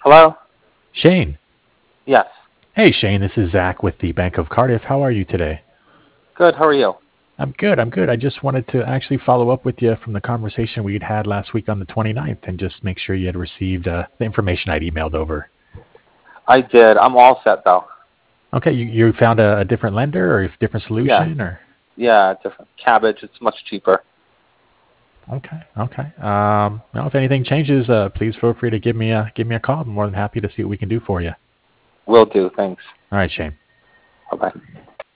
Hello? Shane. Yes. Hey, Shane, this is Zach with the Bank of Cardiff. How are you today? Good. How are you? I'm good. I'm good. I just wanted to actually follow up with you from the conversation we'd had last week on the 29th and just make sure you had received the information I'd emailed over. I did. I'm all set though. Okay, you found a different lender or a different Yeah. solution or? Yeah. Different cabbage. It's much cheaper. Okay, okay. Well, if anything changes, please feel free to give me a call. I'm more than happy to see what we can do for you. Will do. Thanks. All right, Shane. Bye bye.